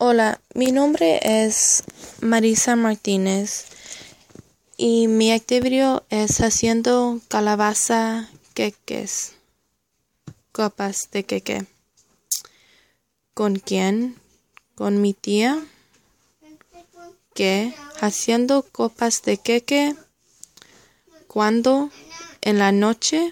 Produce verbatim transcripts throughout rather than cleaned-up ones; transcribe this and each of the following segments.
Hola, mi nombre es Marisa Martínez y mi actividad es haciendo calabaza queques, copas de queque. ¿Con quién? Con mi tía, que haciendo copas de queque. ¿Cuándo? En la noche.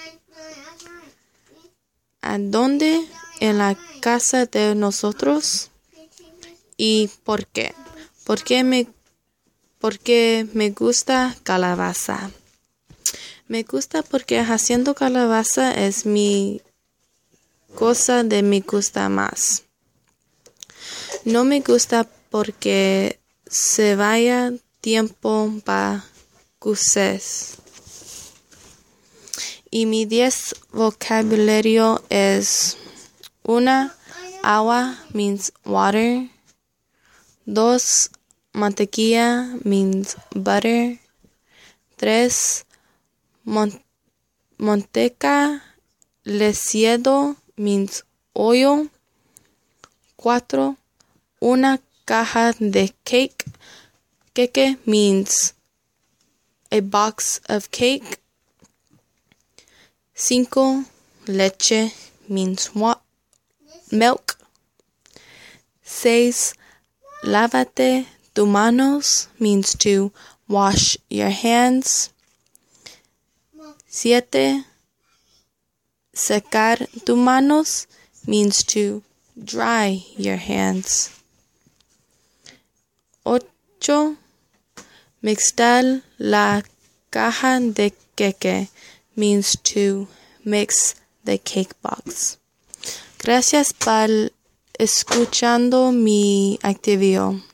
¿A dónde? En la casa de nosotros. ¿Y por qué? Porque me, porque me gusta calabaza. Me gusta porque haciendo calabaza es mi cosa de me gusta más. No me gusta porque se vaya tiempo para cosas. Y mi diez vocabulario es una, agua means water. Dos, mantequilla means butter. Tres, mon- manteca lecheado means oil. Cuatro, una caja de cake. Cake means a box of cake. Cinco, leche means wa- milk. Seis, lávate tus manos means to wash your hands. Siete, secar tus manos means to dry your hands. Ocho, mixtar la caja de queque means to mix the cake box. Gracias por escuchando mi actividad.